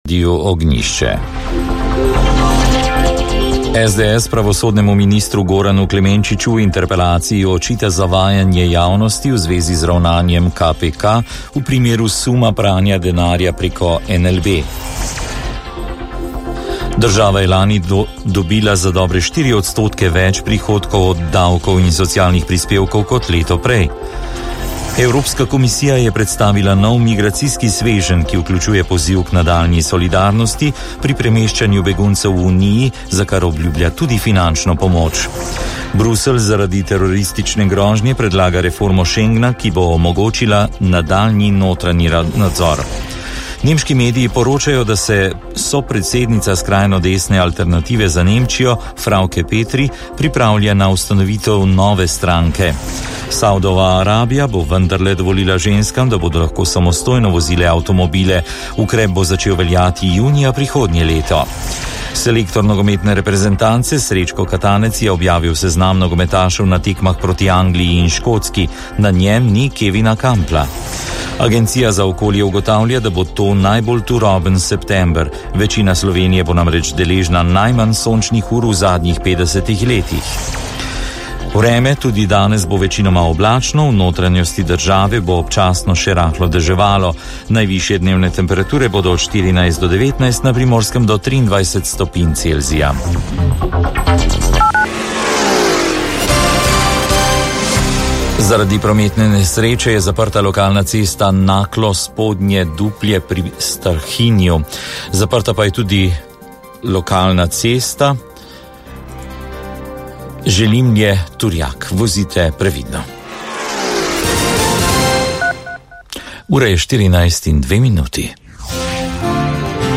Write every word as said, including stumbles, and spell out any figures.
Ognjišče. S D S pravosodnemu ministru Goranu Klemenčiču v interpelaciji očita zavajanje javnosti v zvezi z ravnanjem K P K v primeru suma pranja denarja preko N L B. Država je lani do, dobila za dobre štiri odstotke več prihodkov od davkov in socialnih prispevkov kot leto prej. Evropska komisija je predstavila nov migracijski sveženj, ki vključuje poziv k nadaljnji solidarnosti pri premeščanju beguncev v Uniji, za kar obljublja tudi finančno pomoč. Bruselj zaradi teroristične grožnje predlaga reformo Schengna, ki bo omogočila nadaljnji notranji nadzor. Nemški mediji poročajo, da se sopredsednica skrajno desne Alternative za Nemčijo, Frauke Petri, pripravlja na ustanovitev nove stranke. Saudova Arabija bo vendarle dovolila ženskam, da bodo lahko samostojno vozile avtomobile. Ukrep bo začel veljati junija prihodnje leto. Selektor nogometne reprezentance Srečko Katanec je objavil seznam nogometašev na tekmah proti Angliji in Škotski. Na njem ni Kevina Kampla. Agencija za okolje ugotavlja, da bo to najbolj turoben september. Večina Slovenije bo namreč deležna najmanj sončnih ur v zadnjih petdesetih letih. Vreme tudi danes bo večinoma oblačno, v notranjosti države bo občasno še rahlo deževalo. Najvišje dnevne temperature bodo od štirinajst do devetnajst, na Primorskem do triindvajset stopinj Celzija. Zaradi prometne nesreče je zaprta lokalna cesta Naklo Spodnje Duplje pri Starhinju. Zaprta pa je tudi lokalna cesta Želimlje Turjak. Vozite previdno. Ura je štirinajst in dve minuti.